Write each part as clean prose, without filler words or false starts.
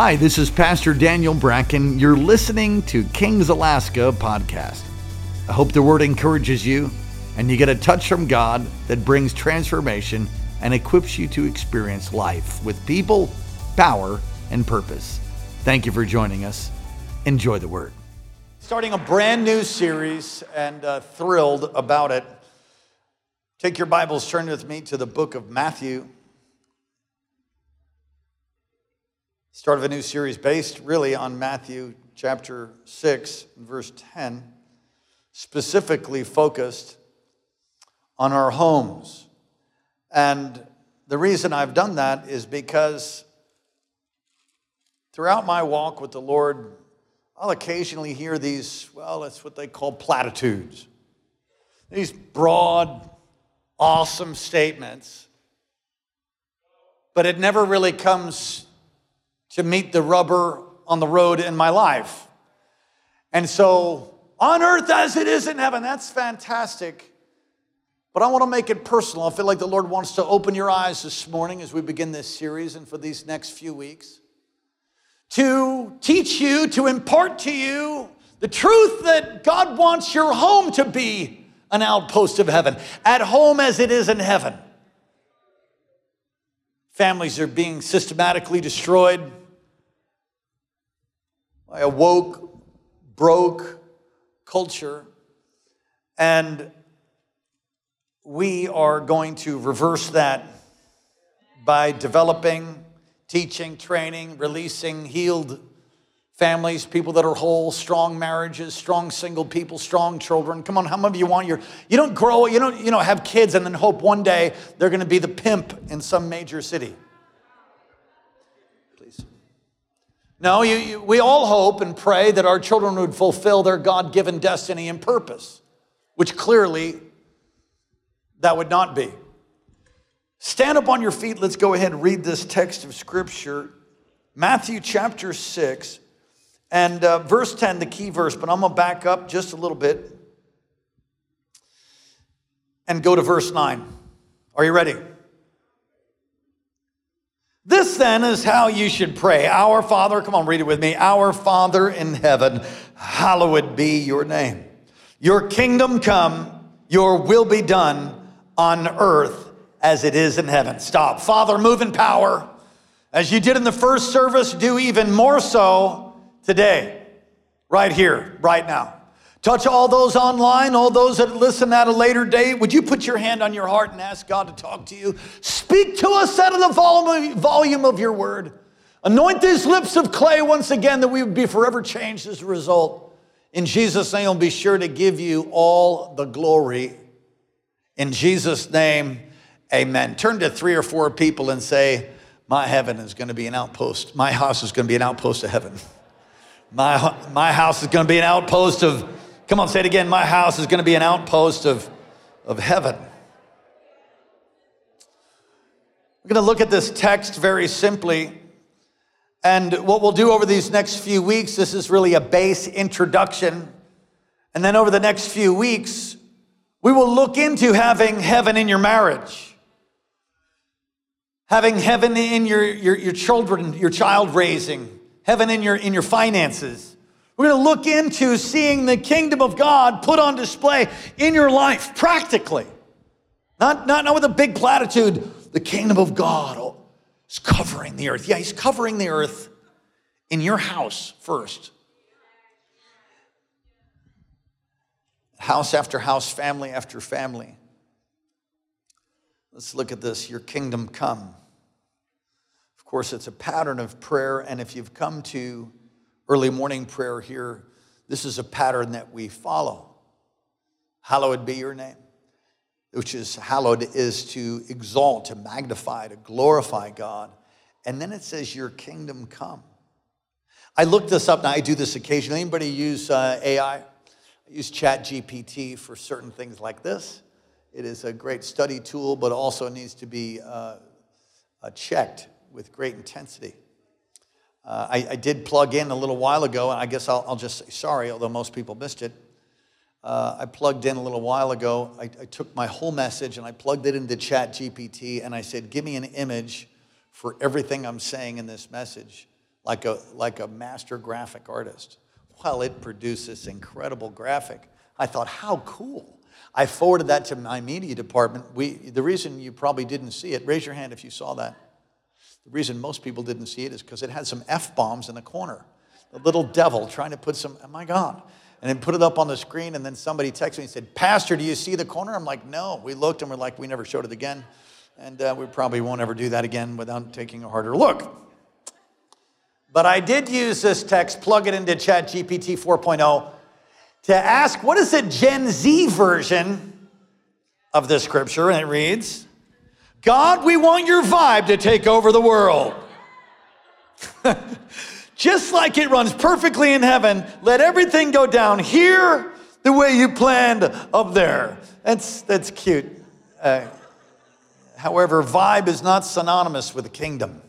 Hi, this is Pastor Daniel Bracken. You're listening to Kings Alaska podcast. I hope the word encourages you and you get a touch from God that brings transformation and equips you to experience life with people, power, and purpose. Thank you for joining us. Enjoy the word. Starting a brand new series and thrilled about it. Take your Bibles, turn with me to the book of Matthew. Start of a new series based really on Matthew chapter 6, verse 10, specifically focused on our homes. And the reason I've done that is because throughout my walk with the Lord, I'll occasionally hear these, that's what they call platitudes. These broad, awesome statements, but it never really comes to meet the rubber on the road in my life. And so, on earth as it is in heaven, that's fantastic. But I want to make it personal. I feel like the Lord wants to open your eyes this morning as we begin this series and for these next few weeks, to teach you, to impart to you the truth that God wants your home to be an outpost of heaven, at home as it is in heaven. Families are being systematically destroyed by a woke, broke culture, and we are going to reverse that by developing, teaching, training, releasing healed families, people that are whole, strong marriages, strong single people, strong children. Come on, how many of you want you don't grow, you don't have kids and then hope one day they're going to be the pimp in some major city. Please. No, we all hope and pray that our children would fulfill their God-given destiny and purpose, which clearly that would not be. Stand up on your feet. Let's go ahead and read this text of Scripture. Matthew chapter 6 and verse 10, the key verse, but I'm going to back up just a little bit and go to verse 9. Are you ready? This then is how you should pray. Our Father, come on, read it with me. Our Father in heaven, hallowed be your name. Your kingdom come, your will be done on earth as it is in heaven. Stop. Father, move in power. As you did in the first service, do even more so today, right here, right now. Touch all those online, all those that listen at a later date. Would you put your hand on your heart and ask God to talk to you? Speak to us out of the volume of your word. Anoint these lips of clay once again that we would be forever changed as a result. In Jesus' name, I'll be sure to give you all the glory. In Jesus' name, amen. Turn to 3 or 4 people and say, my heaven is going to be an outpost. My house is going to be an outpost of heaven. My house is going to be an outpost of, come on, say it again. My house is going to be an outpost of heaven. We're going to look at this text very simply. And what we'll do over these next few weeks, this is really a base introduction. And then over the next few weeks, we will look into having heaven in your marriage. Having heaven in your children, your child raising. Heaven in your finances. We're going to look into seeing the kingdom of God put on display in your life practically. Not with a big platitude. The kingdom of God is covering the earth. Yeah, he's covering the earth in your house first. House after house, family after family. Let's look at this. Your kingdom come. Of course, it's a pattern of prayer, and if you've come to early morning prayer here, this is a pattern that we follow. Hallowed be your name, which is hallowed is to exalt, to magnify, to glorify God. And then it says, your kingdom come. I looked this up. Now, I do this occasionally. Anybody use AI? I use ChatGPT for certain things like this. It is a great study tool, but also needs to be checked with great intensity. I did plug in a little while ago, and I guess I'll just say sorry, although most people missed it. I plugged in a little while ago. I took my whole message and I plugged it into ChatGPT, and I said, give me an image for everything I'm saying in this message. like a master graphic artist. Well, it produced this incredible graphic. I thought, how cool. I forwarded that to my media department. The reason you probably didn't see it, raise your hand if you saw that. The reason most people didn't see it is because it had some F-bombs in the corner. The little devil trying to put some, oh my God. And then put it up on the screen, and then somebody texted me and said, Pastor, do you see the corner? I'm like, no. We looked and we're like, we never showed it again. And we probably won't ever do that again without taking a harder look. But I did use this text, plug it into ChatGPT 4.0, to ask, what is the Gen Z version of this scripture? And it reads, God, we want your vibe to take over the world. Just like it runs perfectly in heaven, let everything go down here the way you planned up there. That's cute. However, vibe is not synonymous with the kingdom.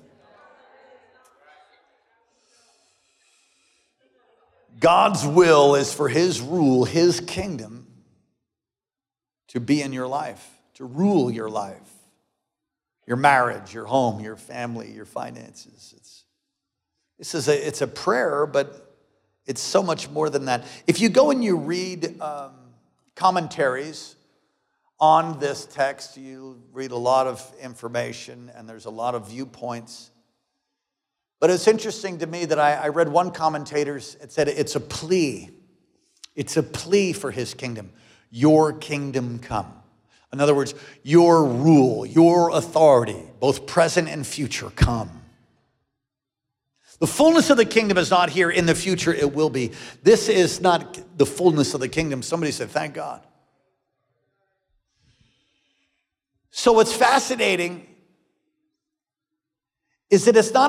God's will is for his rule, his kingdom, to be in your life, to rule your life, your marriage, your home, your family, your finances. It's a prayer, but it's so much more than that. If you go and you read commentaries on this text, you read a lot of information, and there's a lot of viewpoints. But it's interesting to me that I read one commentator, it said it's a plea. It's a plea for his kingdom. Your kingdom come. In other words, your rule, your authority, both present and future, come. The fullness of the kingdom is not here. In the future, it will be. This is not the fullness of the kingdom. Somebody said, thank God. So what's fascinating is that it's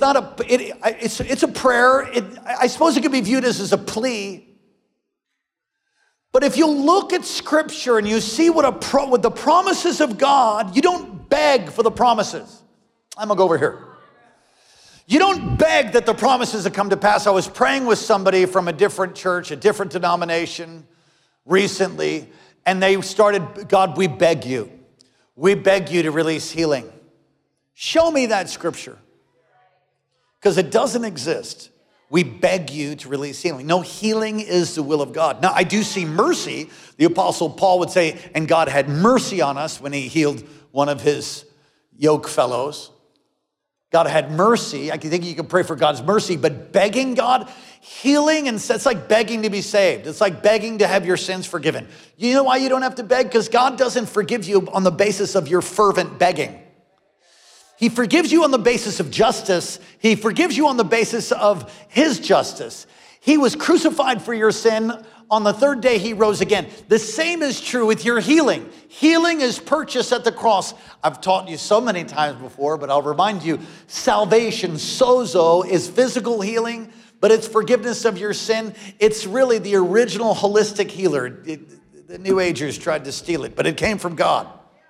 a prayer. I suppose it could be viewed as a plea. But if you look at Scripture and you see what the promises of God, you don't beg for the promises. I'm going to go over here. You don't beg that the promises have come to pass. I was praying with somebody from a different church, a different denomination recently, and they started, God, we beg you. We beg you to release healing. Show me that scripture. Because it doesn't exist. We beg you to release healing. No, healing is the will of God. Now, I do see mercy. The Apostle Paul would say, and God had mercy on us when he healed one of his yoke fellows. God had mercy. I think you can pray for God's mercy, but begging God, healing, and it's like begging to be saved. It's like begging to have your sins forgiven. You know why you don't have to beg? Because God doesn't forgive you on the basis of your fervent begging. He forgives you on the basis of justice. He forgives you on the basis of his justice. He was crucified for your sin. On the third day, he rose again. The same is true with your healing. Healing is purchased at the cross. I've taught you so many times before, but I'll remind you, salvation, sozo, is physical healing, but it's forgiveness of your sin. It's really the original holistic healer. The New Agers tried to steal it, but it came from God.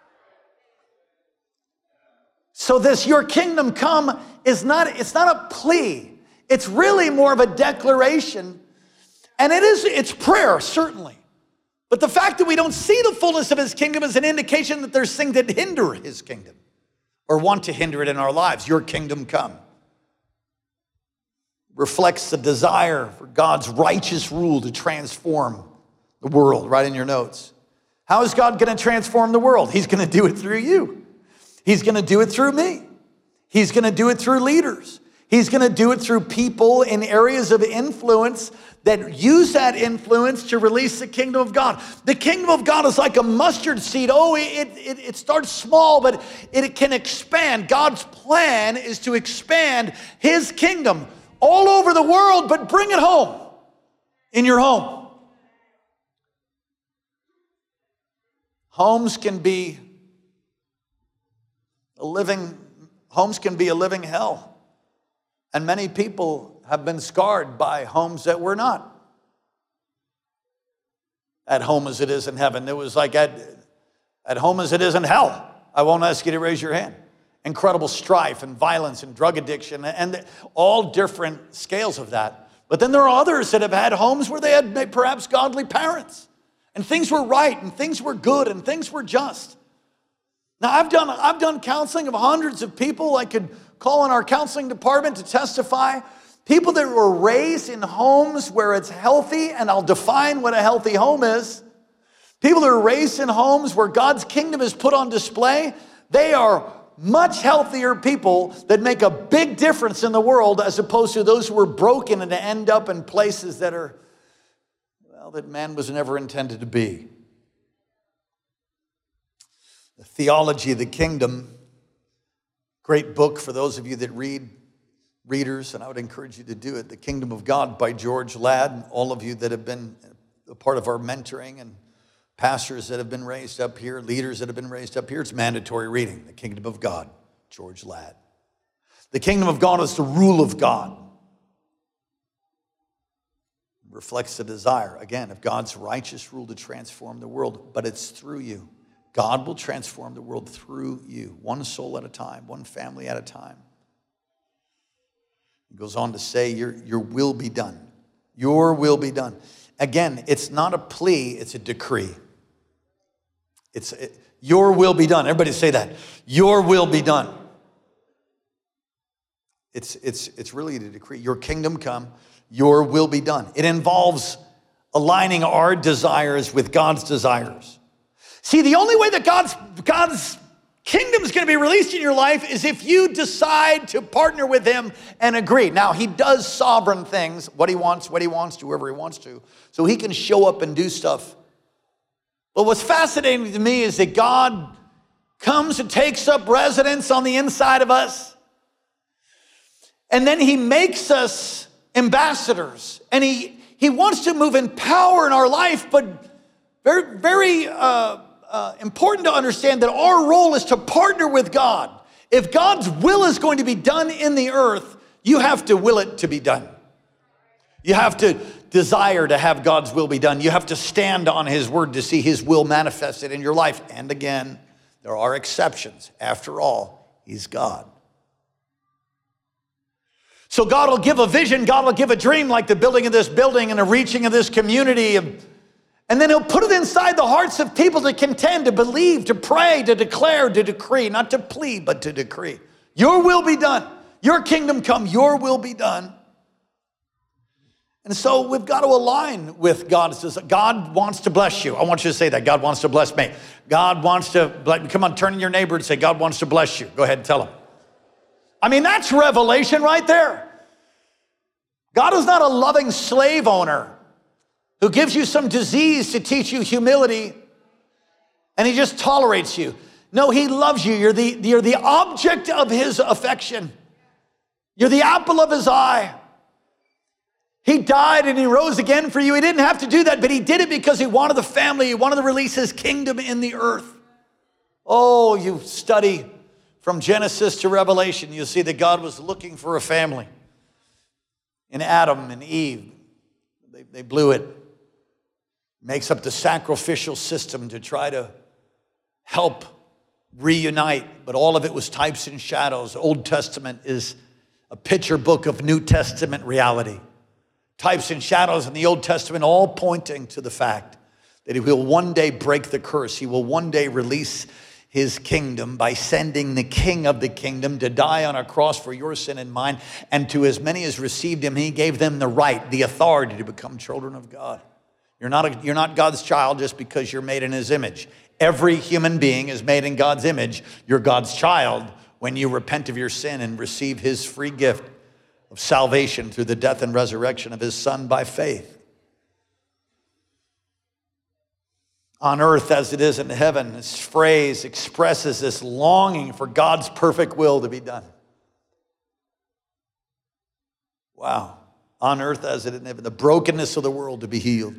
So this your kingdom come it's not a plea. It's really more of a declaration. And it's prayer, certainly. But the fact that we don't see the fullness of his kingdom is an indication that there's things that hinder his kingdom or want to hinder it in our lives. Your kingdom come reflects the desire for God's righteous rule to transform the world. Write in your notes. How is God going to transform the world? He's going to do it through you. He's going to do it through me. He's going to do it through leaders. He's going to do it through people in areas of influence that use that influence to release the kingdom of God. The kingdom of God is like a mustard seed. It starts small, but it can expand. God's plan is to expand his kingdom all over the world, but bring it home, in your home. Homes can be a living hell. And many people have been scarred by homes that were not at home as it is in heaven. It was like at home as it is in hell. I won't ask you to raise your hand. Incredible strife and violence and drug addiction and all different scales of that. But then there are others that have had homes where they had perhaps godly parents. And things were right and things were good and things were just. Now, I've done counseling of hundreds of people. I could call in our counseling department to testify. People that were raised in homes where it's healthy, and I'll define what a healthy home is. People that are raised in homes where God's kingdom is put on display, they are much healthier people that make a big difference in the world as opposed to those who are broken and end up in places that are, well, that man was never intended to be. The Theology of the Kingdom, great book for those of you that readers, and I would encourage you to do it. The Kingdom of God by George Ladd. All of you that have been a part of our mentoring, and pastors that have been raised up here, leaders that have been raised up here, it's mandatory reading. The Kingdom of God, George Ladd. The Kingdom of God is the rule of God. It reflects the desire, again, of God's righteous rule to transform the world, but it's through you. God will transform the world through you, one soul at a time, one family at a time. He goes on to say, your will be done. Your will be done. Again, it's not a plea, it's a decree. Your will be done. Everybody say that. Your will be done. It's really a decree. Your kingdom come, your will be done. It involves aligning our desires with God's desires. See, the only way that God's kingdom is going to be released in your life is if you decide to partner with him and agree. Now, he does sovereign things, what he wants, whoever he wants to, so he can show up and do stuff. But what's fascinating to me is that God comes and takes up residence on the inside of us, and then he makes us ambassadors, and he wants to move in power in our life, but very, very important to understand that our role is to partner with God. If God's will is going to be done in the earth, you have to will it to be done. You have to desire to have God's will be done. You have to stand on his word to see his will manifested in your life. And again, there are exceptions. After all, he's God. So God will give a vision, God will give a dream, like the building of this building and the reaching of this community. And then he'll put it inside the hearts of people to contend, to believe, to pray, to declare, to decree, not to plead, but to decree. Your will be done. Your kingdom come, your will be done. And so we've got to align with God. It says, God wants to bless you. I want you to say that. God wants to bless me. God wants to bless. Come on, turn to your neighbor and say, God wants to bless you. Go ahead and tell him. I mean, that's revelation right there. God is not a loving slave owner who gives you some disease to teach you humility, and he just tolerates you. No, he loves you. You're the object of his affection. You're the apple of his eye. He died and he rose again for you. He didn't have to do that, but he did it because he wanted the family. He wanted to release his kingdom in the earth. Oh, you study from Genesis to Revelation, you'll see that God was looking for a family. In Adam and Eve, they blew it. Makes up the sacrificial system to try to help reunite, but all of it was types and shadows. Old Testament is a picture book of New Testament reality. Types and shadows in the Old Testament, all pointing to the fact that he will one day break the curse. He will one day release his kingdom by sending the king of the kingdom to die on a cross for your sin and mine. And to as many as received him, he gave them the right, the authority to become children of God. You're not God's child just because you're made in his image. Every human being is made in God's image. You're God's child when you repent of your sin and receive his free gift of salvation through the death and resurrection of his son by faith. On earth as it is in heaven, this phrase expresses this longing for God's perfect will to be done. Wow. On earth as it is in heaven, the brokenness of the world to be healed.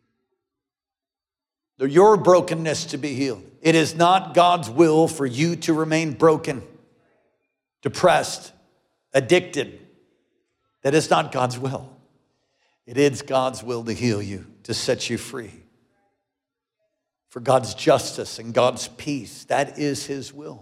Your brokenness to be healed. It is not God's will for you to remain broken, depressed, addicted. That is not God's will. It is God's will to heal you, to set you free. For God's justice and God's peace, that is his will.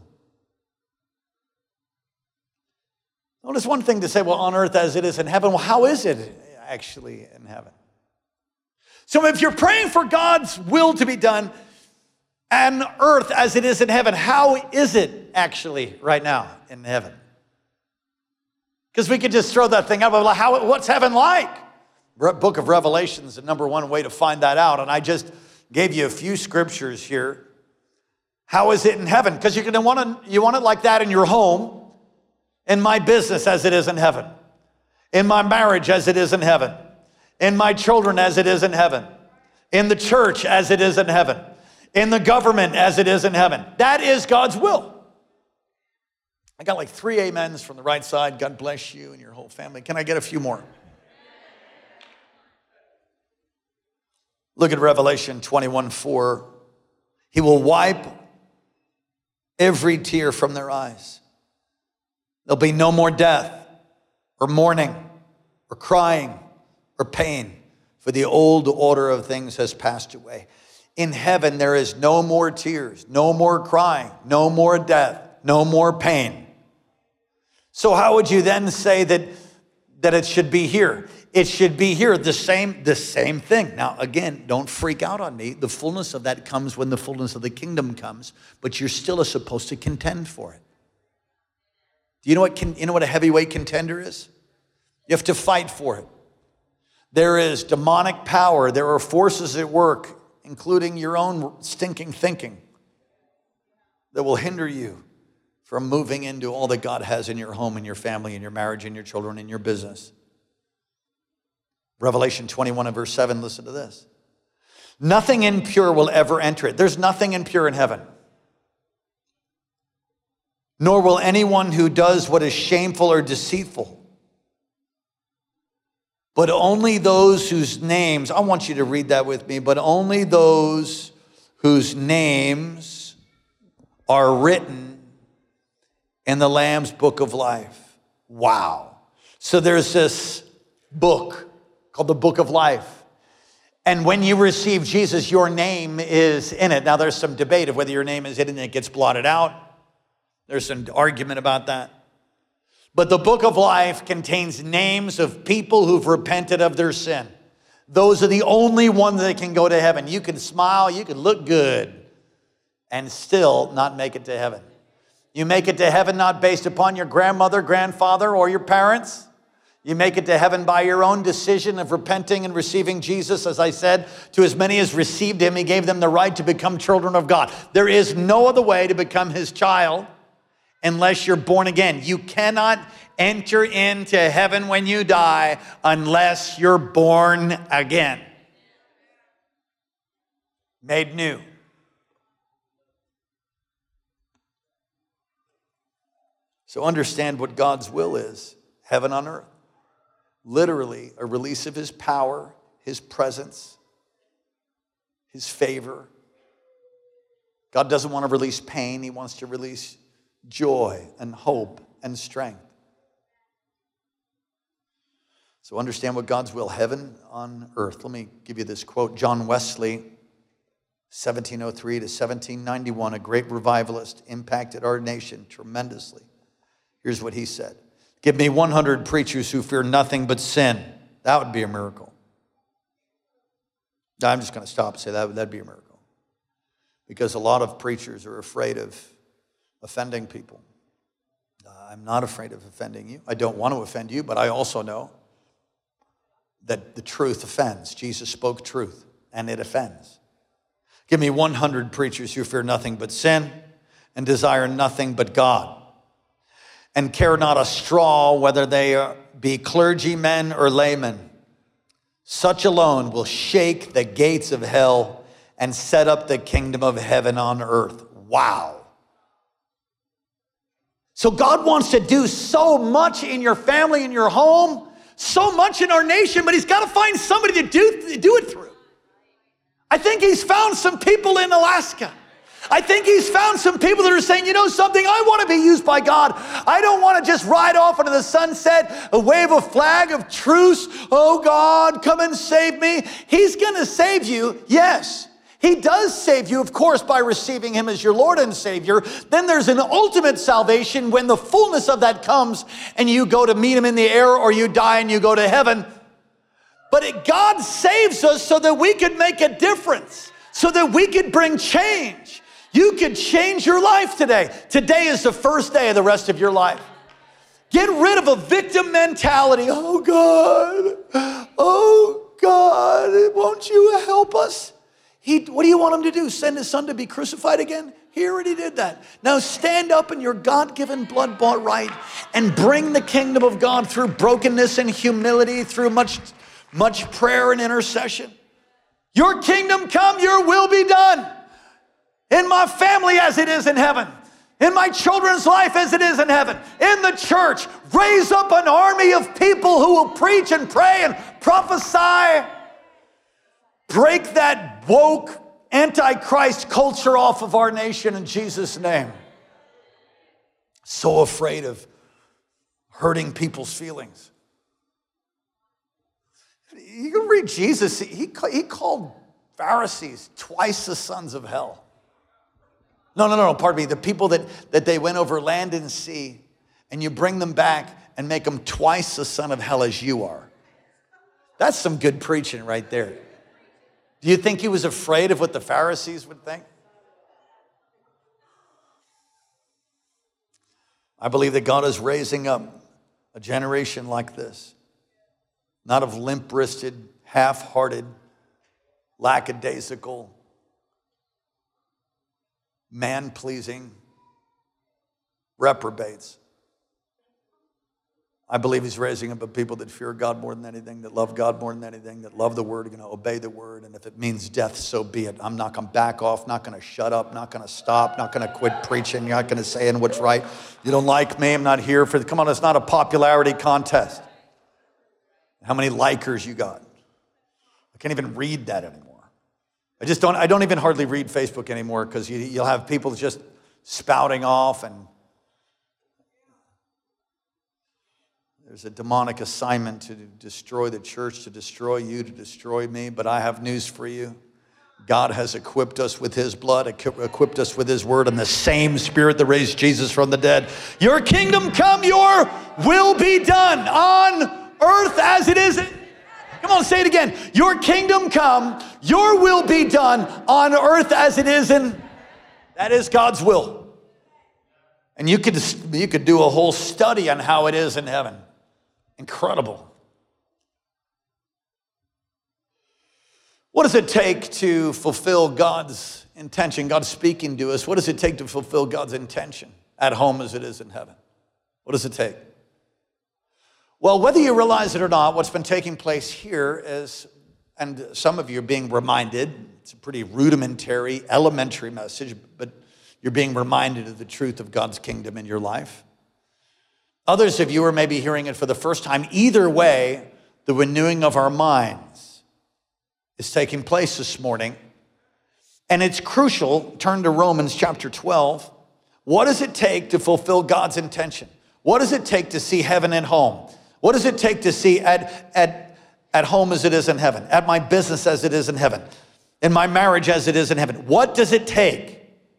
Notice one thing to say, well, on earth as it is in heaven. Well, how is it actually in heaven? So if you're praying for God's will to be done, and earth as it is in heaven. How is it actually right now in heaven? Because we could just throw that thing out, but what's heaven like? Book of Revelation is the number one way to find that out. And I just gave you a few scriptures here. How is it in heaven? Because you want it like that in your home, in my business as it is in heaven, in my marriage as it is in heaven, in my children as it is in heaven, in the church as it is in heaven, in the government as it is in heaven. That is God's will. I got like 3 amens from the right side. God bless you and your whole family. Can I get a few more? Look at Revelation 21:4. He will wipe every tear from their eyes. There'll be no more death or mourning or crying or pain, for the old order of things has passed away. In heaven, there is no more tears, no more crying, no more death, no more pain. So how would you then say that it should be here? It should be here, the same thing. Now, again, don't freak out on me. The fullness of that comes when the fullness of the kingdom comes, but you're still supposed to contend for it. Do you know what a heavyweight contender is? You have to fight for it. There is demonic power. There are forces at work, including your own stinking thinking, that will hinder you from moving into all that God has in your home, in your family, in your marriage, in your children, in your business. Revelation 21 and verse 7, listen to this. Nothing impure will ever enter it. There's nothing impure in heaven. Nor will anyone who does what is shameful or deceitful. But only those whose names, I want you to read that with me, but only those whose names are written in the Lamb's book of life. Wow. So there's this book called the Book of Life. And when you receive Jesus, your name is in it. Now, there's some debate of whether your name is in it and it gets blotted out. There's some argument about that. But the Book of Life contains names of people who've repented of their sin. Those are the only ones that can go to heaven. You can smile, you can look good, and still not make it to heaven. You make it to heaven not based upon your grandmother, grandfather, or your parents. You make it to heaven by your own decision of repenting and receiving Jesus. As I said, to as many as received him, he gave them the right to become children of God. There is no other way to become his child unless you're born again. You cannot enter into heaven when you die unless you're born again. Made new. So understand what God's will is. Heaven on earth. Literally a release of his power, his presence, his favor. God doesn't want to release pain. He wants to release joy and hope and strength. So understand what God's will, heaven on earth. Let me give you this quote. John Wesley, 1703 to 1791, a great revivalist, impacted our nation tremendously. Here's what he said. Give me 100 preachers who fear nothing but sin. That would be a miracle. I'm just going to stop and say that'd be a miracle. Because a lot of preachers are afraid of offending people. I'm not afraid of offending you. I don't want to offend you, but I also know that the truth offends. Jesus spoke truth, and it offends. Give me 100 preachers who fear nothing but sin and desire nothing but God, and care not a straw whether they be clergymen or laymen. Such alone will shake the gates of hell and set up the kingdom of heaven on earth. Wow. So God wants to do so much in your family, in your home, so much in our nation, but he's got to find somebody to do it through. I think he's found some people in Alaska. I think he's found some people that are saying, you know something, I want to be used by God. I don't want to just ride off into the sunset, wave a flag of truce. Oh God, come and save me. He's going to save you. Yes, he does save you, of course, by receiving him as your Lord and Savior. Then there's an ultimate salvation when the fullness of that comes and you go to meet him in the air, or you die and you go to heaven. But God saves us so that we can make a difference, so that we could bring change. You could change your life today. Today is the first day of the rest of your life. Get rid of a victim mentality. Oh God, won't you help us? What do you want him to do? Send his son to be crucified again? He already did that. Now stand up in your God-given, blood-bought right and bring the kingdom of God through brokenness and humility, through much prayer and intercession. Your kingdom come, your will be done. In my family as it is in heaven. In my children's life as it is in heaven. In the church, raise up an army of people who will preach and pray and prophesy. Break that woke, antichrist culture off of our nation in Jesus' name. So afraid of hurting people's feelings. You can read Jesus. He called Pharisees twice the sons of hell. No, pardon me. The people that they went over land and sea, and you bring them back and make them twice the son of hell as you are. That's some good preaching right there. Do you think he was afraid of what the Pharisees would think? I believe that God is raising up a generation like this. Not of limp-wristed, half-hearted, lackadaisical, man-pleasing reprobates. I believe he's raising up a people that fear God more than anything, that love God more than anything, that love the word, are going to obey the word, and if it means death, so be it. I'm not going to back off, not going to shut up, not going to stop, not going to quit preaching, not going to say what's right. You don't like me, I'm not here for come on, it's not a popularity contest. How many likers you got? I can't even read that anymore. I don't even hardly read Facebook anymore because you'll have people just spouting off, and there's a demonic assignment to destroy the church, to destroy you, to destroy me. But I have news for you. God has equipped us with his blood, equipped us with his word, and the same spirit that raised Jesus from the dead. Your kingdom come, your will be done on earth as it is. Come on, say it again. Your kingdom come, your will be done on earth as it is in. That is God's will. And you could do a whole study on how it is in heaven. Incredible. What does it take to fulfill God's intention? God's speaking to us. What does it take to fulfill God's intention at home as it is in heaven? What does it take? Well, whether you realize it or not, what's been taking place here is, and some of you are being reminded, it's a pretty rudimentary, elementary message, but you're being reminded of the truth of God's kingdom in your life. Others of you are maybe hearing it for the first time. Either way, the renewing of our minds is taking place this morning. And it's crucial. Turn to Romans chapter 12. What does it take to fulfill God's intention? What does it take to see heaven at home? What does it take to see at home as it is in heaven? At my business as it is in heaven? In my marriage as it is in heaven? What does it take?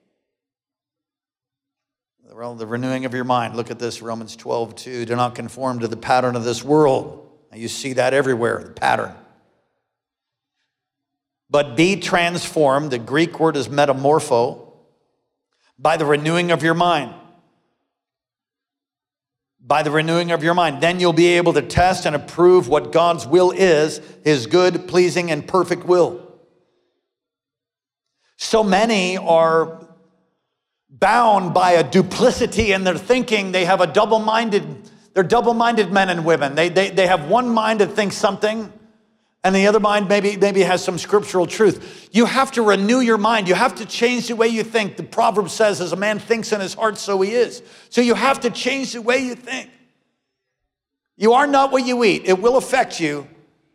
Well, the renewing of your mind. Look at this, Romans 12:2. Do not conform to the pattern of this world. Now you see that everywhere, the pattern. But be transformed, the Greek word is metamorpho, by the renewing of your mind. By the renewing of your mind. Then you'll be able to test and approve what God's will is, his good, pleasing, and perfect will. So many are bound by a duplicity in their thinking. They have they're double-minded men and women. They have one mind that thinks something, and the other mind maybe has some scriptural truth. You have to renew your mind. You have to change the way you think. The proverb says, as a man thinks in his heart, so he is. So you have to change the way you think. You are not what you eat. It will affect you.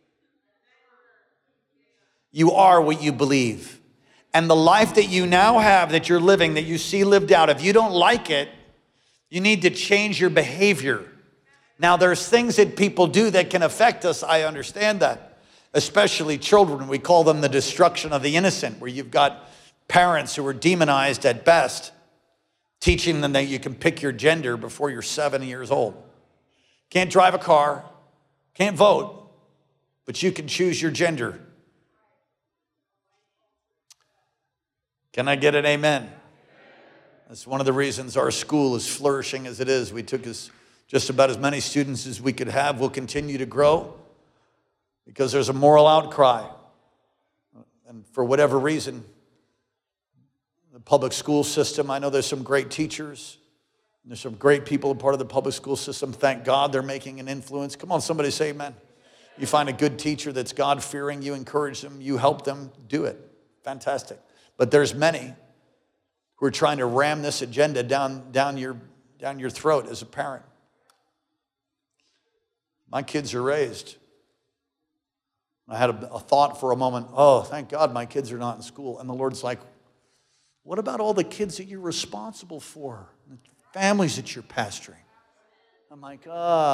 You are what you believe. And the life that you now have, that you're living, that you see lived out, if you don't like it, you need to change your behavior. Now, there's things that people do that can affect us. I understand that. Especially children. We call them the destruction of the innocent, where you've got parents who are demonized at best, teaching them that you can pick your gender before you're 7 years old. Can't drive a car, can't vote, but you can choose your gender. Can I get an amen? That's one of the reasons our school is flourishing as it is. We took just about as many students as we could have. We'll continue to grow because there's a moral outcry. And for whatever reason, the public school system, I know there's some great teachers. There's some great people a part of the public school system. Thank God they're making an influence. Come on, somebody say amen. You find a good teacher that's God-fearing, you encourage them, you help them, do it. Fantastic. But there's many who are trying to ram this agenda down your throat as a parent. My kids are raised. I had a thought for a moment, oh, thank God my kids are not in school. And the Lord's like, what about all the kids that you're responsible for? The families that you're pastoring? I'm like,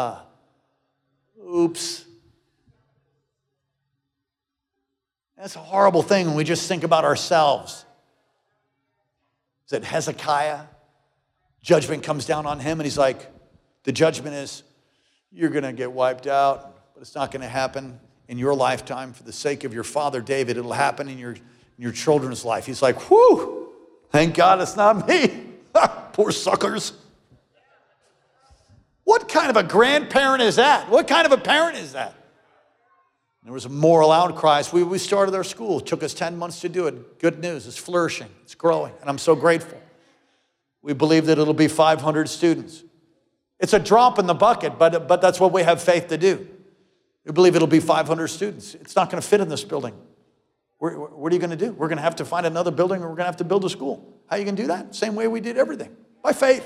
oops. That's a horrible thing when we just think about ourselves. Is that Hezekiah? Judgment comes down on him, and he's like, the judgment is, you're going to get wiped out, but it's not going to happen in your lifetime. For the sake of your father, David, it'll happen in your children's life. He's like, whew, thank God it's not me. Poor suckers. What kind of a grandparent is that? What kind of a parent is that? There was a moral outcry. So we started our school. It took us 10 months to do it. Good news, it's flourishing, it's growing, and I'm so grateful. We believe that it'll be 500 students. It's a drop in the bucket, but that's what we have faith to do. We believe it'll be 500 students. It's not going to fit in this building. What are you going to do? We're going to have to find another building, or we're going to have to build a school. How are you going to do that? Same way we did everything, by faith.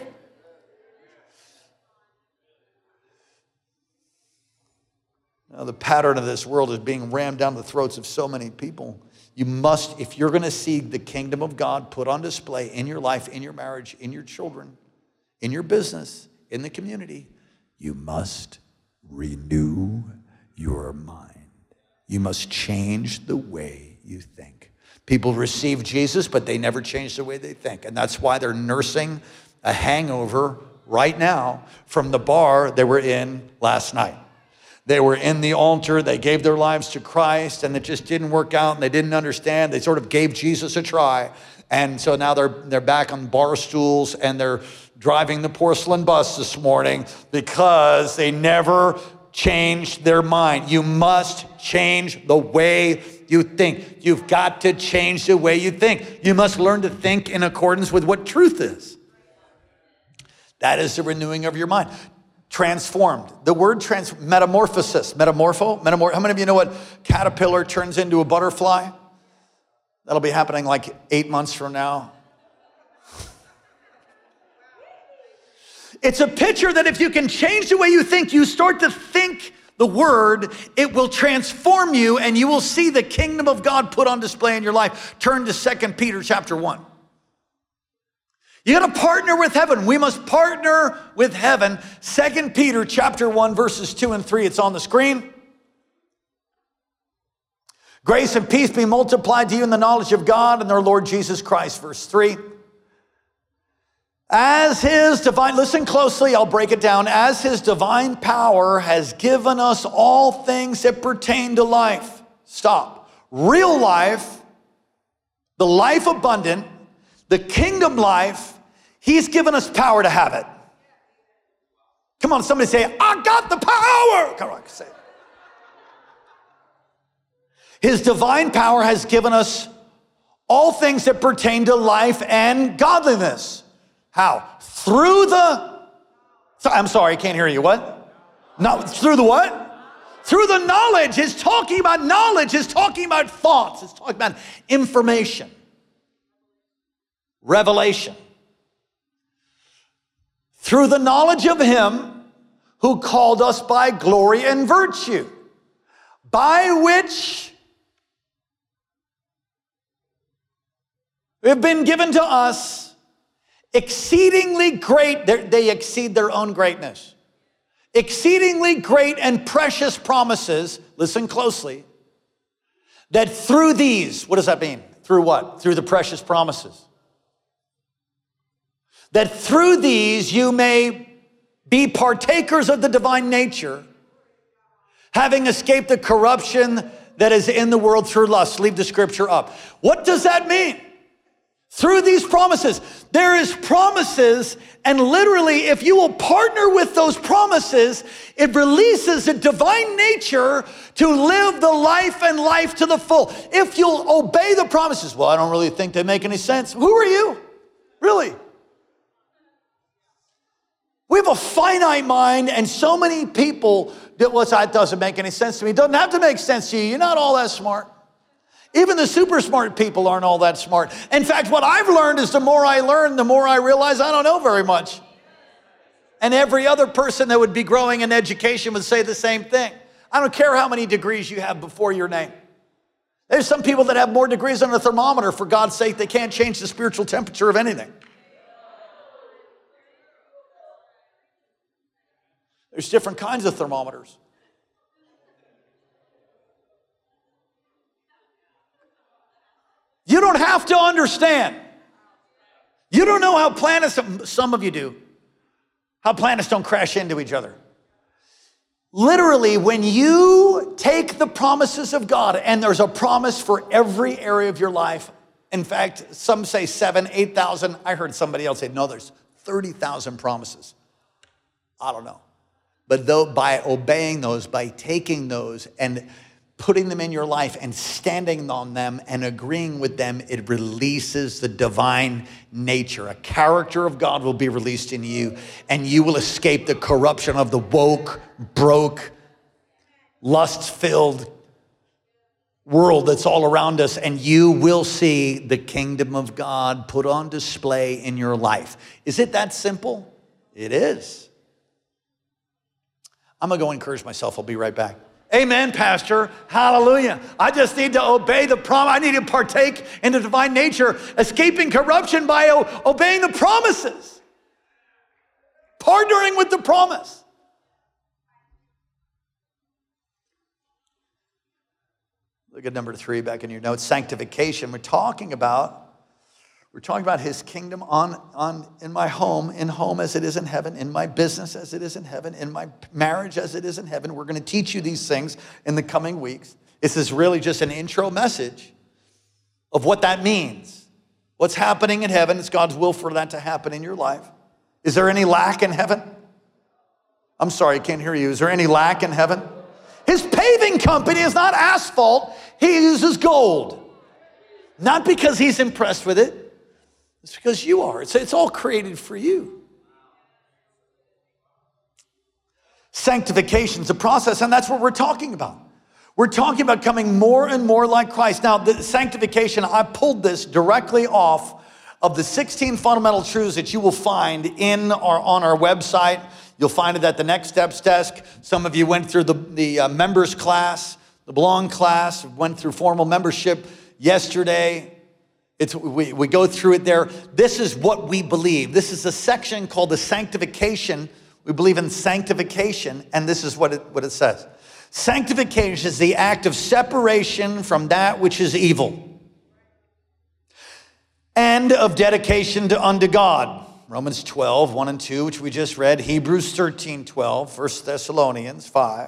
Now, the pattern of this world is being rammed down the throats of so many people. You must, if you're going to see the kingdom of God put on display in your life, in your marriage, in your children, in your business, in the community, you must renew your mind. You must change the way you think. People receive Jesus, but they never change the way they think. And that's why they're nursing a hangover right now from the bar they were in last night. They were in the altar, they gave their lives to Christ, and it just didn't work out, and they didn't understand. They sort of gave Jesus a try. And so now they're back on bar stools, and they're driving the porcelain bus this morning because they never changed their mind. You must change the way you think. You've got to change the way you think. You must learn to think in accordance with what truth is. That is the renewing of your mind. Transformed. The word metamorphosis. How many of you know what caterpillar turns into a butterfly? That'll be happening like 8 months from now. It's a picture that if you can change the way you think, you start to think the word, it will transform you, and you will see the kingdom of God put on display in your life. Turn to 2 Peter chapter 1. You got to partner with heaven. We must partner with heaven. 2 Peter chapter 1, verses 2 and 3. It's on the screen. Grace and peace be multiplied to you in the knowledge of God and our Lord Jesus Christ. Verse 3. As his divine, listen closely, I'll break it down. As his divine power has given us all things that pertain to life. Stop. Real life, the life abundant, the kingdom life, he's given us power to have it. Come on, somebody say, I got the power. Come on, say it. His divine power has given us all things that pertain to life and godliness. How? I'm sorry, I can't hear you. What? No, through the what? Through the knowledge. It's talking about knowledge. It's talking about thoughts. It's talking about information. Revelation. Through the knowledge of him who called us by glory and virtue, by which have been given to us exceedingly great, they exceed their own greatness. Exceedingly great and precious promises, listen closely, that through these, what does that mean? Through what? Through the precious promises. That through these you may be partakers of the divine nature, having escaped the corruption that is in the world through lust. Leave the scripture up. What does that mean? Through these promises. There is promises, and literally, if you will partner with those promises, it releases a divine nature to live the life and life to the full. If you'll obey the promises, well, I don't really think they make any sense. Who are you? Really? We have a finite mind, and so many people that doesn't make any sense to me. It doesn't have to make sense to you. You're not all that smart. Even the super smart people aren't all that smart. In fact, what I've learned is the more I learn, the more I realize I don't know very much. And every other person that would be growing in education would say the same thing. I don't care how many degrees you have before your name. There's some people that have more degrees than a thermometer. For God's sake, they can't change the spiritual temperature of anything. There's different kinds of thermometers. You don't have to understand. You don't know how planets, some of you do, how planets don't crash into each other. Literally, when you take the promises of God, and there's a promise for every area of your life. In fact, some say 7,000, 8,000. I heard somebody else say, no, there's 30,000 promises. I don't know. But though by obeying those, by taking those and putting them in your life and standing on them and agreeing with them, it releases the divine nature. A character of God will be released in you, and you will escape the corruption of the woke, broke, lust-filled world that's all around us, and you will see the kingdom of God put on display in your life. Is it that simple? It is. I'm going to go encourage myself. I'll be right back. Amen, Pastor. Hallelujah. I just need to obey the promise. I need to partake in the divine nature, escaping corruption by obeying the promises, partnering with the promise. Look at number 3 back in your notes, sanctification. We're talking about his kingdom in my home, as it is in heaven, in my business as it is in heaven, in my marriage as it is in heaven. We're going to teach you these things in the coming weeks. This is really just an intro message of what that means. What's happening in heaven, it's God's will for that to happen in your life. Is there any lack in heaven? I'm sorry, I can't hear you. Is there any lack in heaven? His paving company is not asphalt. He uses gold. Not because he's impressed with it. It's because you are. It's all created for you. Sanctification is a process, and that's what we're talking about. We're talking about coming more and more like Christ. Now, the sanctification, I pulled this directly off of the 16 fundamental truths that you will find on our website. You'll find it at the Next Steps desk. Some of you went through the members class, the Belong class, went through formal membership yesterday. We go through it there. This is what we believe. This is a section called the sanctification. We believe in sanctification, and this is what it says. Sanctification is the act of separation from that which is evil and of dedication unto God. Romans 12, 1 and 2, which we just read. Hebrews 13, 12. 1 Thessalonians 5.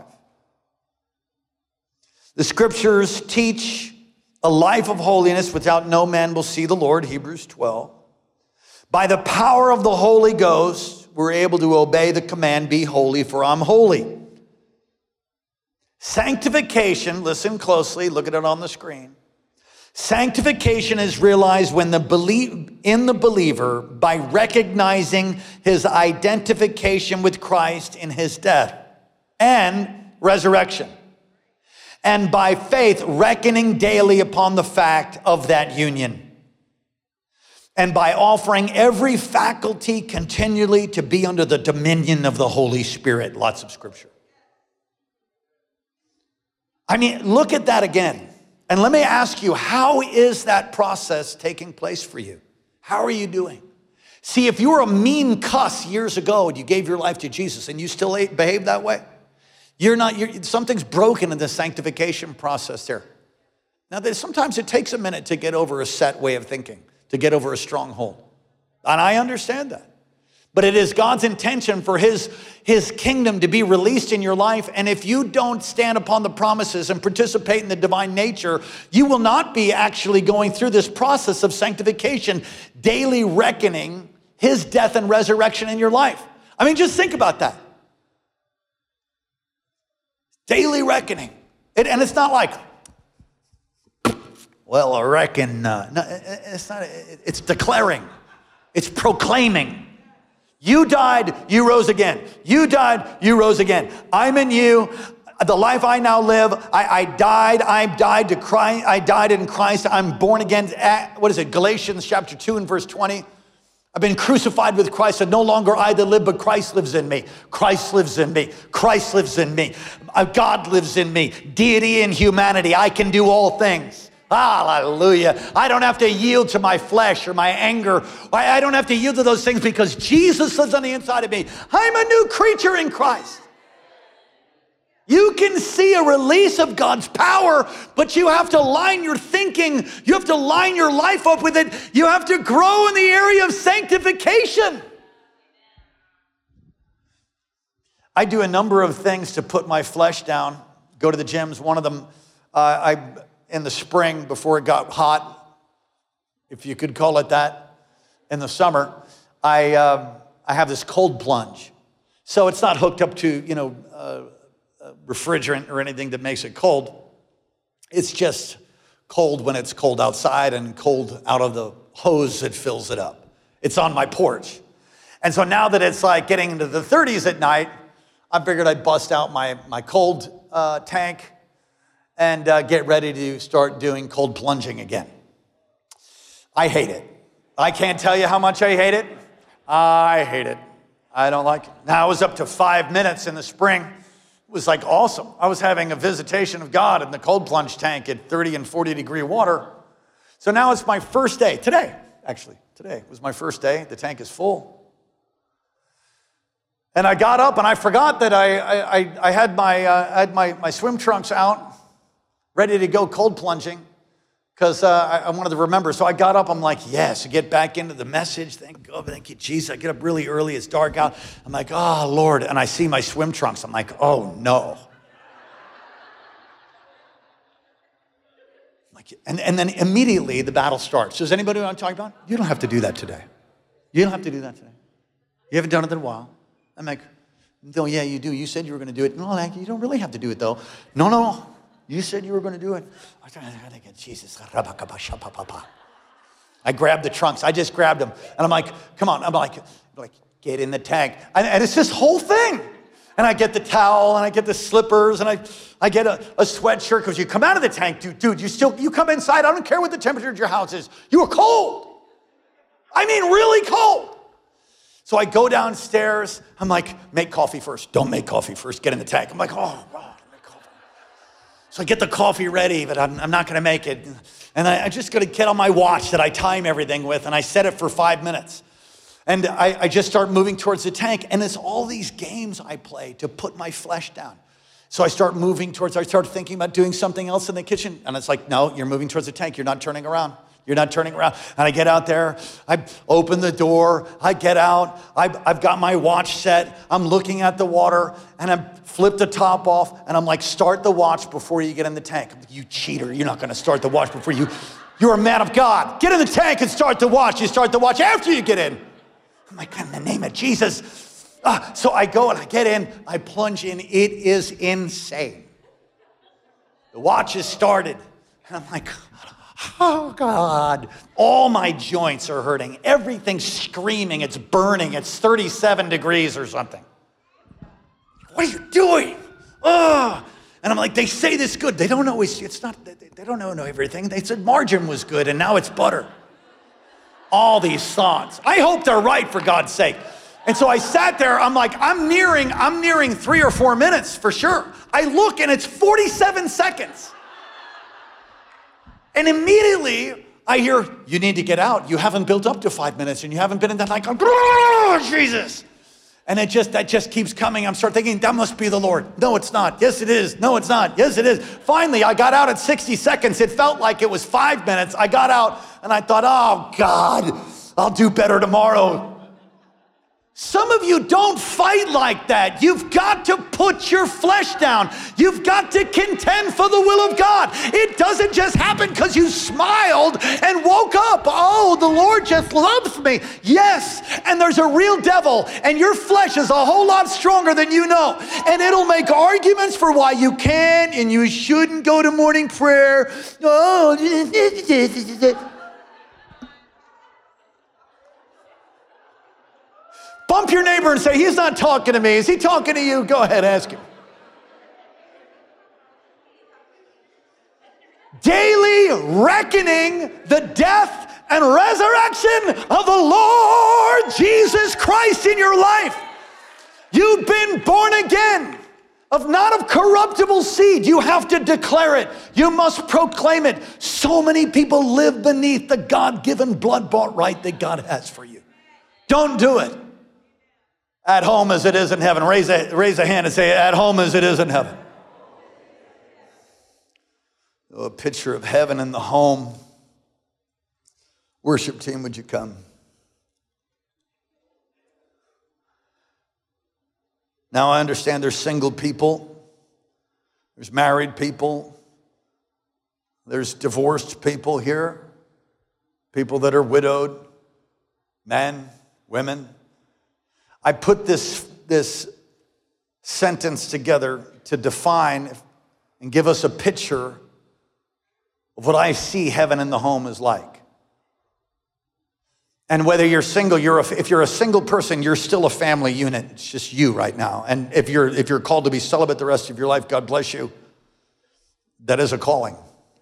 The scriptures teach a life of holiness without no man will see the Lord, Hebrews 12. By the power of the Holy Ghost, we're able to obey the command, be holy, for I'm holy. Sanctification, listen closely, look at it on the screen. Sanctification is realized when in the believer by recognizing his identification with Christ in his death and resurrection. And by faith, reckoning daily upon the fact of that union. And by offering every faculty continually to be under the dominion of the Holy Spirit. Lots of scripture. I mean, look at that again. And let me ask you, how is that process taking place for you? How are you doing? See, if you were a mean cuss years ago and you gave your life to Jesus and you still behave that way, something's broken in the sanctification process there. Now, sometimes it takes a minute to get over a set way of thinking, to get over a stronghold. And I understand that. But it is God's intention for his kingdom to be released in your life. And if you don't stand upon the promises and participate in the divine nature, you will not be actually going through this process of sanctification, daily reckoning his death and resurrection in your life. I mean, just think about that. Daily reckoning. And it's not like, well, I reckon, no, it's not, it's declaring, it's proclaiming. You died, you rose again. You died, you rose again. I'm in you. The life I now live, I died to Christ. I died in Christ. I'm born again. What is it? Galatians chapter 2 and verse 20. I've been crucified with Christ, and no longer I that live, but Christ lives in me. Christ lives in me. Christ lives in me. God lives in me. Deity and humanity. I can do all things. Hallelujah. I don't have to yield to my flesh or my anger. I don't have to yield to those things because Jesus lives on the inside of me. I'm a new creature in Christ. You can see a release of God's power, but you have to line your thinking. You have to line your life up with it. You have to grow in the area of sanctification. I do a number of things to put my flesh down. Go to the gyms. One of them, in the spring before it got hot, if you could call it that, in the summer, I have this cold plunge. So it's not hooked up to, refrigerant or anything that makes it cold. It's just cold when it's cold outside and cold out of the hose that fills it up. It's on my porch. And so now that it's like getting into the 30s at night, I figured I'd bust out my cold tank and get ready to start doing cold plunging again. I hate it. I can't tell you how much I hate it. I hate it. I don't like it. Now, I was up to 5 minutes in the spring. It was like awesome. I was having a visitation of God in the cold plunge tank at 30 and 40 degree water. So now it's my first day. Today was my first day. The tank is full. And I got up and I forgot that I had my swim trunks out, ready to go cold plunging, because I wanted to remember. So I got up, I'm like, yes, to get back into the message. Thank God, thank you, Jesus. I get up really early, it's dark out. I'm like, oh, Lord. And I see my swim trunks. I'm like, oh, no. And then immediately the battle starts. Does anybody know what I'm talking about? You don't have to do that today. You don't have to do that today. You haven't done it in a while. I'm like, no, yeah, you do. You said you were going to do it. No, like, you don't really have to do it, though. No. You said you were going to do it. I think, Jesus. I grabbed the trunks. I just grabbed them. And I'm like, come on. I'm like, get in the tank. And it's this whole thing. And I get the towel, and I get the slippers, and I get a sweatshirt, because you come out of the tank, dude, you come inside. I don't care what the temperature of your house is. You are cold. I mean, really cold. So I go downstairs. I'm like, make coffee first. Don't make coffee first. Get in the tank. I'm like, oh, God, make coffee. So I get the coffee ready, but I'm not going to make it. And I just got to get on my watch that I time everything with, and I set it for 5 minutes. And I just start moving towards the tank, and it's all these games I play to put my flesh down. So I start thinking about doing something else in the kitchen, and it's like, no, you're moving towards the tank. You're not turning around. You're not turning around. And I get out there, I open the door, I get out, I've got my watch set, I'm looking at the water, and I flip the top off, and I'm like, start the watch before you get in the tank. I'm like, you cheater, you're not gonna start the watch before you're a man of God. Get in the tank and start the watch. You start the watch after you get in. I'm like, in the name of Jesus. So I go and I get in, I plunge in. It is insane. The watch is started, and I'm like, oh, God. All my joints are hurting. Everything's screaming. It's burning. It's 37 degrees or something. What are you doing? Oh. And I'm like, they say this good. They don't always, they don't know everything. They said margarine was good, and now it's butter. All these thoughts. I hope they're right, for God's sake. And so I sat there. I'm like, I'm nearing 3 or 4 minutes for sure. I look, and it's 47 seconds. And immediately I hear, you need to get out. You haven't built up to 5 minutes, and you haven't been in that. Like, oh, Jesus. And that just keeps coming. I'm start thinking, that must be the Lord. No, it's not. Yes, it is. No, it's not. Yes, it is. Finally, I got out at 60 seconds. It felt like it was 5 minutes. I got out, and I thought, oh, God, I'll do better tomorrow. Some of you don't fight like that. You've got to put your flesh down. You've got to contend for the will of God. It doesn't just happen because you smiled and woke up. Oh, the Lord just loves me. Yes, and there's a real devil, and your flesh is a whole lot stronger than you know. And it'll make arguments for why you can and you shouldn't go to morning prayer. Oh, bump your neighbor and say, he's not talking to me. Is he talking to you? Go ahead, ask him. Daily reckoning the death and resurrection of the Lord Jesus Christ in your life. You've been born again, not of corruptible seed. You have to declare it. You must proclaim it. So many people live beneath the God-given, blood-bought right that God has for you. Don't do it. At home as it is in heaven. Raise a hand and say, at home as it is in heaven. Oh, a picture of heaven in the home. Worship team, would you come? Now I understand there's single people. There's married people. There's divorced people here. People that are widowed. Men, women. I put this sentence together to define and give us a picture of what I see heaven in the home is like. And whether you're single, if you're a single person, you're still a family unit. It's just you right now. And if you're called to be celibate the rest of your life, God bless you. That is a calling.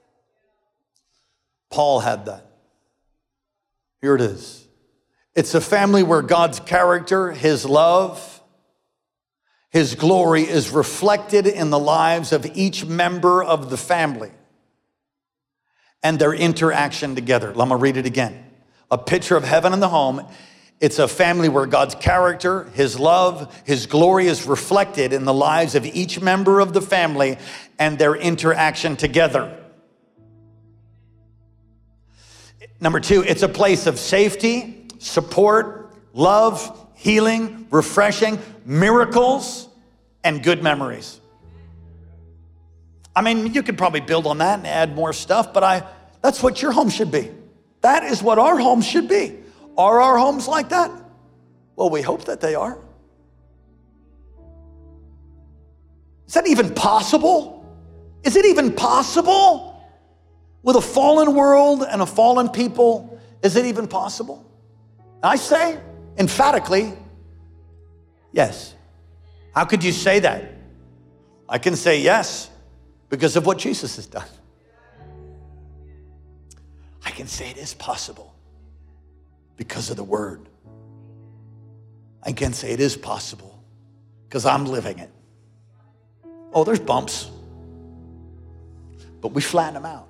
Paul had that. Here it is. It's a family where God's character, his love, his glory is reflected in the lives of each member of the family and their interaction together. Let me read it again. A picture of heaven in the home. It's a family where God's character, his love, his glory is reflected in the lives of each member of the family and their interaction together. Number two, it's a place of safety, support, love, healing, refreshing, miracles, and good memories. I mean, you could probably build on that and add more stuff, but that's what your home should be. That is what our homes should be. Are our homes like that? Well, we hope that they are. Is that even possible? Is it even possible? With a fallen world and a fallen people, is it even possible? I say emphatically, yes. How could you say that? I can say yes because of what Jesus has done. I can say it is possible because of the word. I can say it is possible because I'm living it. Oh, there's bumps, but we flatten them out.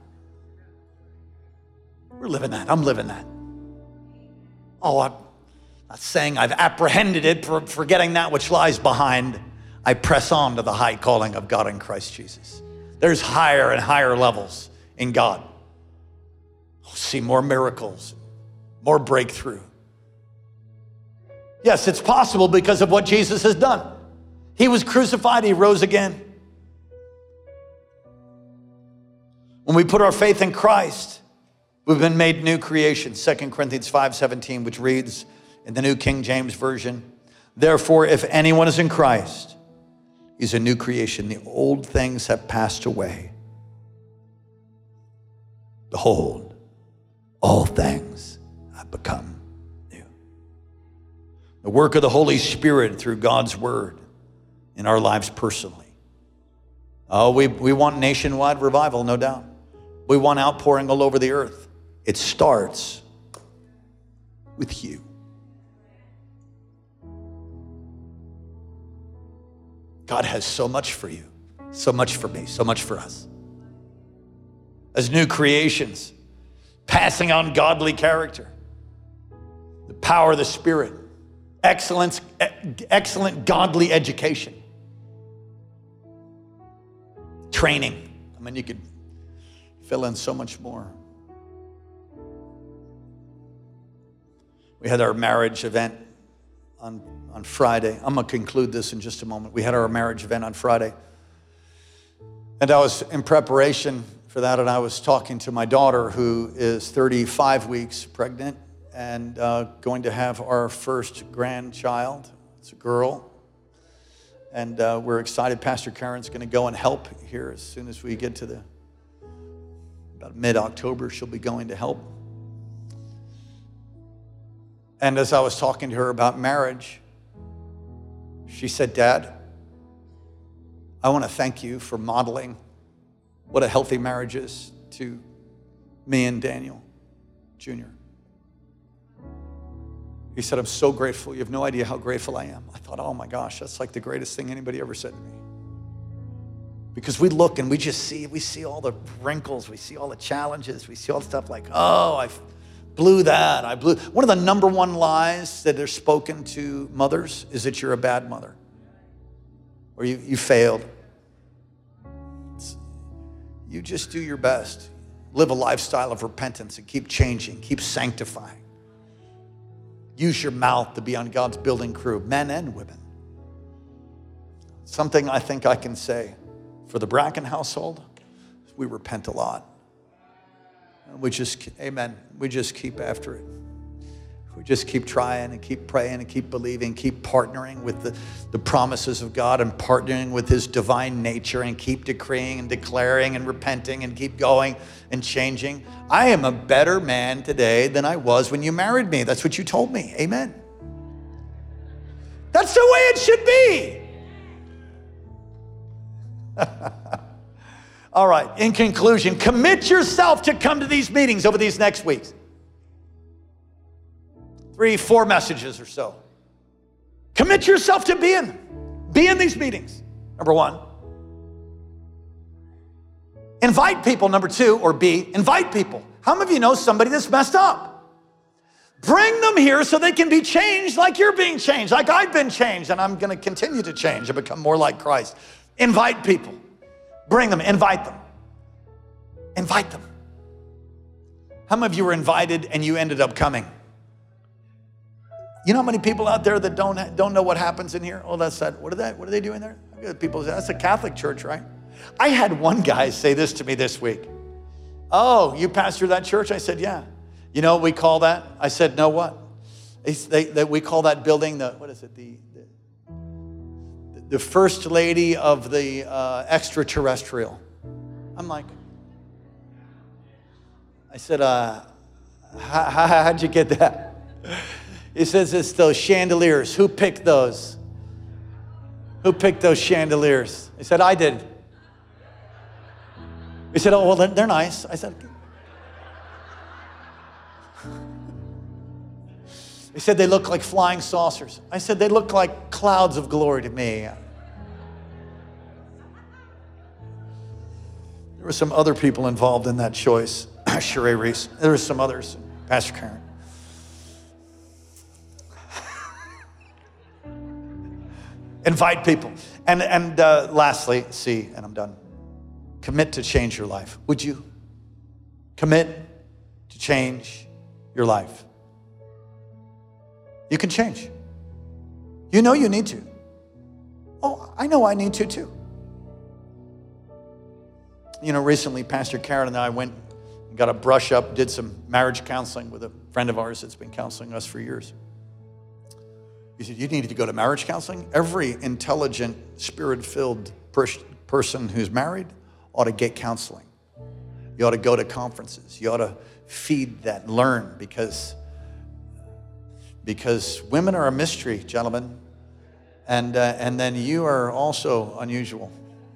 We're living that. I'm living that. Oh, I'm not saying I've apprehended it, forgetting that which lies behind. I press on to the high calling of God in Christ Jesus. There's higher and higher levels in God. I'll see more miracles, more breakthrough. Yes, it's possible because of what Jesus has done. He was crucified, he rose again. When we put our faith in Christ, we've been made new creation. 2 Corinthians 5:17, which reads in the New King James Version, therefore, if anyone is in Christ, he's a new creation. The old things have passed away. Behold, all things have become new. The work of the Holy Spirit through God's word in our lives personally. Oh, we want nationwide revival, no doubt. We want outpouring all over the earth. It starts with you. God has so much for you, so much for me, so much for us. As new creations, passing on godly character, the power of the Spirit, excellent godly education, training. I mean, you could fill in so much more. We had our marriage event on Friday. I'm going to conclude this in just a moment. We had our marriage event on Friday. And I was in preparation for that, and I was talking to my daughter, who is 35 weeks pregnant and going to have our first grandchild. It's a girl. And we're excited. Pastor Karen's going to go and help here as soon as we get to about mid-October. She'll be going to help. And as I was talking to her about marriage, she said, Dad, I want to thank you for modeling what a healthy marriage is to me and Daniel Jr. He said, I'm so grateful. You have no idea how grateful I am. I thought, oh my gosh, that's like the greatest thing anybody ever said to me. Because we look and we see all the wrinkles, we see all the challenges, we see all the stuff like, oh, I blew that. One of the number one lies that are spoken to mothers is that you're a bad mother. Or you failed. You just do your best. Live a lifestyle of repentance and keep changing, keep sanctifying. Use your mouth to be on God's building crew, men and women. Something I think I can say for the Bracken household, we repent a lot. We just keep after it. We just keep trying and keep praying and keep believing, keep partnering with the promises of God and partnering with his divine nature and keep decreeing and declaring and repenting and keep going and changing. I am a better man today than I was when you married me. That's what you told me. Amen. That's the way it should be. All right, in conclusion, commit yourself to come to these meetings over these next weeks. 3-4 messages or so. Commit yourself to be in these meetings. Number one. Invite people, number two, or B, invite people. How many of you know somebody that's messed up? Bring them here so they can be changed like you're being changed, like I've been changed, and I'm going to continue to change and become more like Christ. Invite people. Bring them, invite them. Invite them. How many of you were invited and you ended up coming? You know how many people out there that don't know what happens in here? Oh, that's that. What are they doing there? People say, that's a Catholic church, right? I had one guy say this to me this week. Oh, you pastor that church? I said, yeah. You know what we call that? I said, no, what? We call that building the first lady of the extraterrestrial. I'm like, I said, how'd you get that? He says, it's those chandeliers. Who picked those? Who picked those chandeliers? I said, I did. He said, oh, well, they're nice. I said, he said, they look like flying saucers. I said, they look like clouds of glory to me. There were some other people involved in that choice. Sheree Reese. There were some others. Pastor Karen. Invite people. And lastly, C, and I'm done. Commit to change your life. Would you? Commit to change your life. You can change. You know you need to. Oh, I know I need to too. You know, recently Pastor Karen and I went and got a brush up, did some marriage counseling with a friend of ours that's been counseling us for years. He said, you need to go to marriage counseling? Every intelligent, spirit-filled person who's married ought to get counseling. You ought to go to conferences. You ought to feed that, learn, because women are a mystery, gentlemen, and then you are also unusual.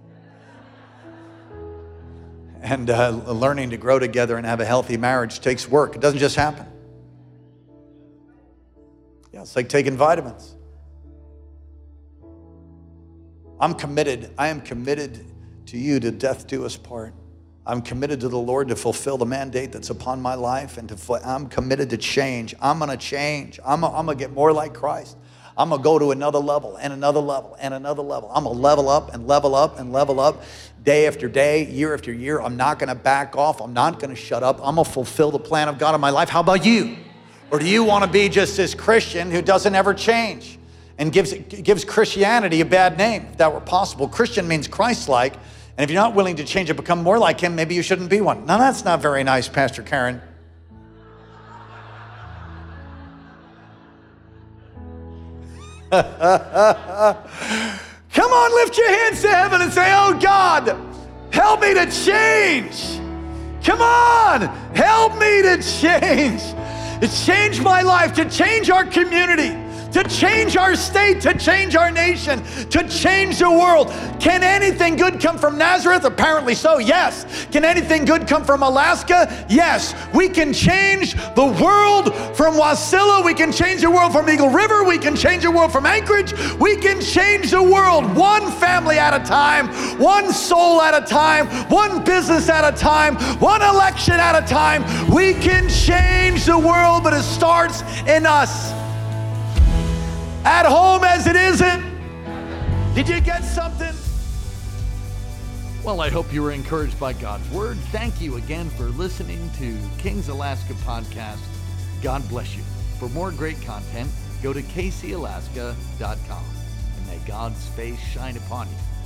And learning to grow together and have a healthy marriage takes work. It doesn't just happen. Yeah, it's like taking vitamins. I'm committed. I am committed to you to death do us part. I'm committed to the Lord to fulfill the mandate that's upon my life, and I'm committed to change. I'm going to change. I'm going to get more like Christ. I'm going to go to another level and another level and another level. I'm going to level up and level up and level up day after day, year after year. I'm not going to back off. I'm not going to shut up. I'm going to fulfill the plan of God in my life. How about you? Or do you want to be just this Christian who doesn't ever change? and gives Christianity a bad name, if that were possible. Christian means Christ-like, and if you're not willing to change and become more like him, maybe you shouldn't be one. Now, that's not very nice, Pastor Karen. Come on, lift your hands to heaven and say, oh God, help me to change. Come on, help me to change. To change my life, to change our community, to change our state, to change our nation, to change the world. Can anything good come from Nazareth? Apparently so, yes. Can anything good come from Alaska? Yes. We can change the world from Wasilla. We can change the world from Eagle River. We can change the world from Anchorage. We can change the world one family at a time, one soul at a time, one business at a time, one election at a time. We can change the world, but it starts in us. At home as it isn't. Did you get something? Well, I hope you were encouraged by God's word. Thank you again for listening to Kings Alaska Podcast. God bless you. For more great content, go to kcalaska.com. And may God's face shine upon you.